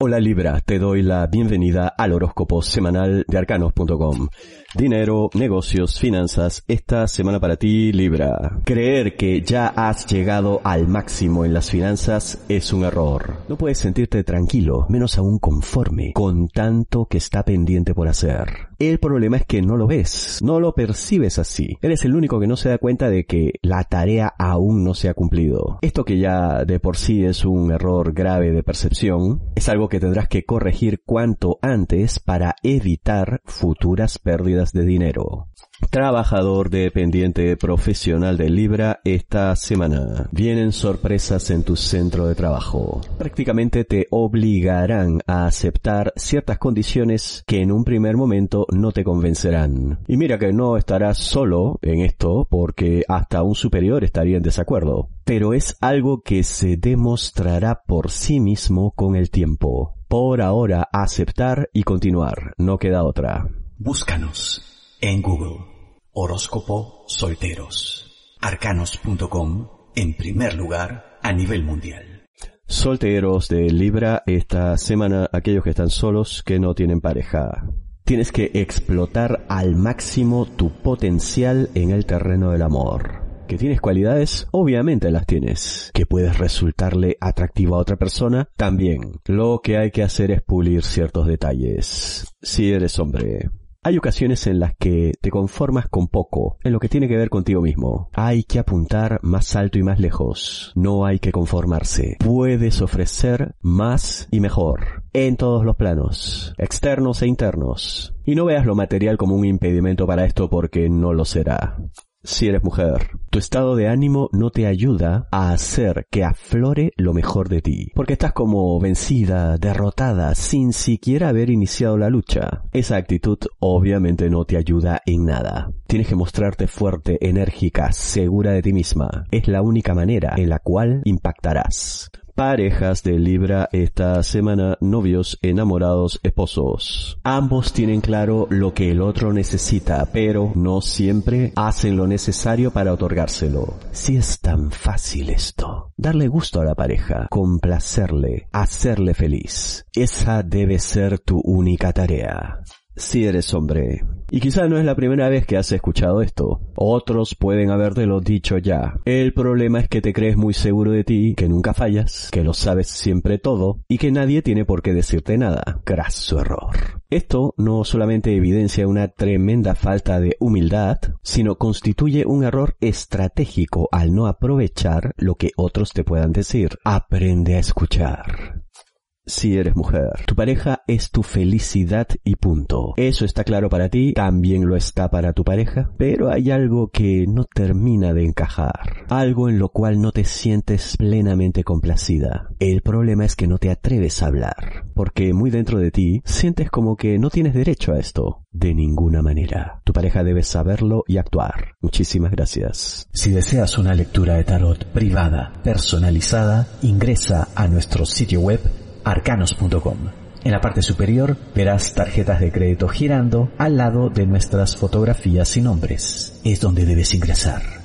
Hola Libra, te doy la bienvenida al horóscopo semanal de arcanos.com. Dinero, negocios, finanzas, esta semana para ti, Libra. Creer que ya has llegado al máximo en las finanzas es un error. No puedes sentirte tranquilo, menos aún conforme, con tanto que está pendiente por hacer. El problema es que no lo ves, no lo percibes así. Eres el único que no se da cuenta de que la tarea aún no se ha cumplido. Esto que ya de por sí es un error grave de percepción, es algo que tendrás que corregir cuanto antes para evitar futuras pérdidas de dinero. Trabajador dependiente profesional de Libra, esta semana vienen sorpresas en tu centro de trabajo. Prácticamente te obligarán a aceptar ciertas condiciones que en un primer momento no te convencerán. Y mira que no estarás solo en esto porque hasta un superior estaría en desacuerdo. Pero es algo que se demostrará por sí mismo con el tiempo. Por ahora, aceptar y continuar, no queda otra. Búscanos en Google. Horóscopo Solteros. Arcanos.com en primer lugar a nivel mundial. Solteros de Libra, esta semana aquellos que están solos, que no tienen pareja. Tienes que explotar al máximo tu potencial en el terreno del amor. ¿Que tienes cualidades? Obviamente las tienes. ¿Que puedes resultarle atractivo a otra persona? También. Lo que hay que hacer es pulir ciertos detalles. Si eres hombre. Hay ocasiones en las que te conformas con poco, en lo que tiene que ver contigo mismo. Hay que apuntar más alto y más lejos. No hay que conformarse. Puedes ofrecer más y mejor, en todos los planos, externos e internos. Y no veas lo material como un impedimento para esto porque no lo será. Si eres mujer, tu estado de ánimo no te ayuda a hacer que aflore lo mejor de ti, porque estás como vencida, derrotada, sin siquiera haber iniciado la lucha. Esa actitud obviamente no te ayuda en nada. Tienes que mostrarte fuerte, enérgica, segura de ti misma. Es la única manera en la cual impactarás. Parejas de Libra esta semana, novios, enamorados, esposos. Ambos tienen claro lo que el otro necesita, pero no siempre hacen lo necesario para otorgárselo. Si es tan fácil esto, darle gusto a la pareja, complacerle, hacerle feliz. Esa debe ser tu única tarea. Si eres hombre, y quizá no es la primera vez que has escuchado esto, otros pueden habértelo dicho ya. El problema es que te crees muy seguro de ti, que nunca fallas, que lo sabes siempre todo, y que nadie tiene por qué decirte nada. Graso error. Esto no solamente evidencia una tremenda falta de humildad, sino constituye un error estratégico al no aprovechar lo que otros te puedan decir. Aprende a escuchar. Si eres mujer, tu pareja es tu felicidad y punto. Eso está claro para ti, también lo está para tu pareja, pero hay algo que no termina de encajar. Algo en lo cual no te sientes plenamente complacida. El problema es que no te atreves a hablar, porque muy dentro de ti sientes como que no tienes derecho a esto. De ninguna manera. Tu pareja debe saberlo y actuar. Muchísimas gracias. Si deseas una lectura de tarot privada, personalizada, ingresa a nuestro sitio web arcanos.com. En la parte superior verás tarjetas de crédito girando al lado de nuestras fotografías y nombres. Es donde debes ingresar.